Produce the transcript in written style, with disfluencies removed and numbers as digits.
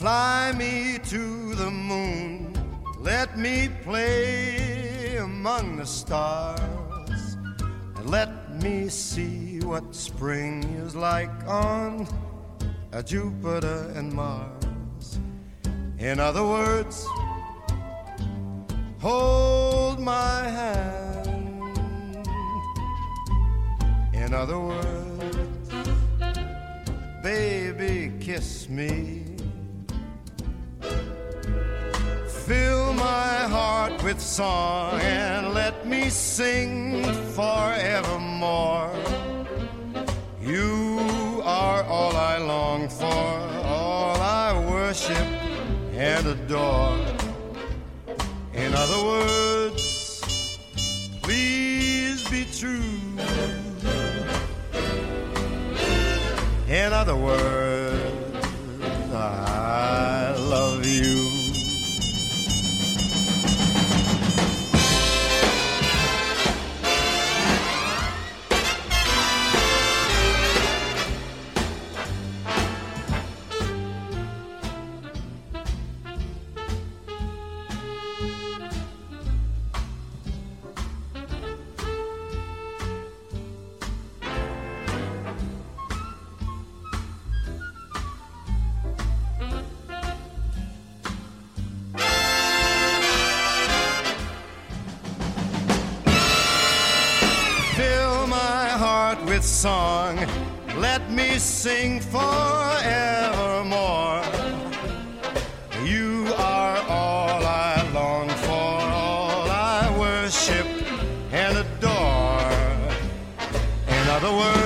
Fly me to the moon, let me play among the stars, and let me see what spring is like on Jupiter and Mars. In other words, hold my hand. In other words, baby, kiss me. Fill my heart with song and let me sing forevermore. You are all I long for, all I worship and adore. In other words, please be true. In other words, I love you. With song, let me sing forevermore. You are all I long for, all I worship and adore. In other words,